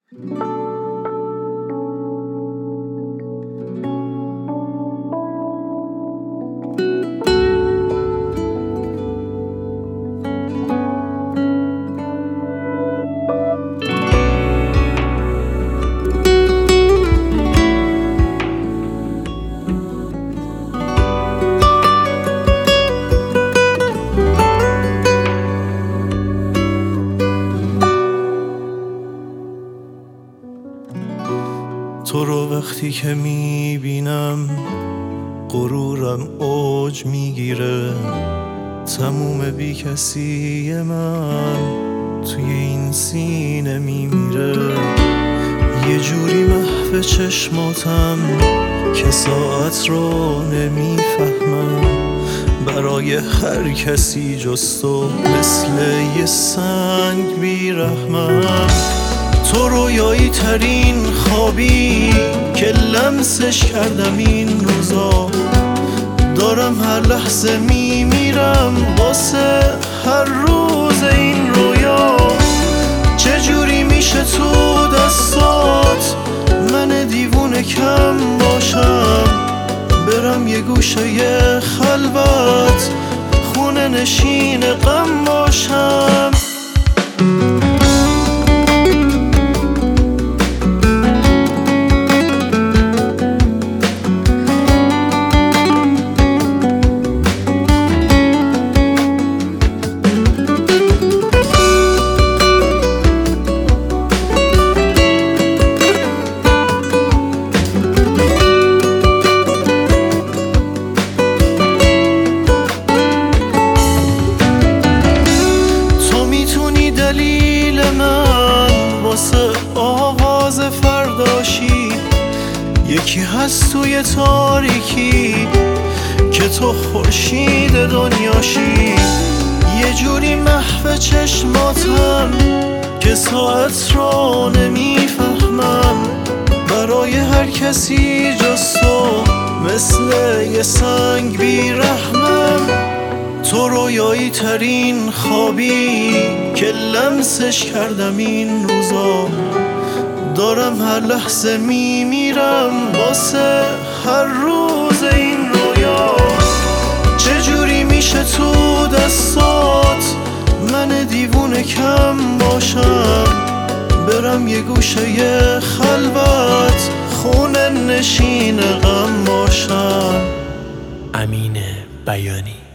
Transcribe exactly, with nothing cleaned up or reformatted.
تو رو وقتی که میبینم غرورم اوج میگیره، تموم بی کسی من توی این سینه میمیره. یه جوری محو چشماتم که ساعت رو نمیفهمم، برای هر کسی جز تو مثل یه سنگ بیرحمم. تو رویایی ترین خوابی که لمسش کردم این روزا، دارم هر لحظه میمیرم واسه هر روز این رویا. چجوری میشه تو دستات من دیوونه کم باشم، برم یه گوشه یه خلوت خونه نشین غم باشم. دلیل من واسه آغاز فرداشی، یکی هست توی تاریکی که تو خورشید دنیاشی. یه جوری محو چشماتم که ساعت رو نمیفهمم، برای هر کسی جز تو مثل یه سنگ بیرحمم. تو رویایی ترین خوابی که لمسش کردم این روزا، دارم هر لحظه میمیرم واسه هر روز این رویا. چجوری میشه تو دستات من دیوونه کم باشم، برم یه گوشه یه خلوت خونه نشین غم باشم. امین بیانی.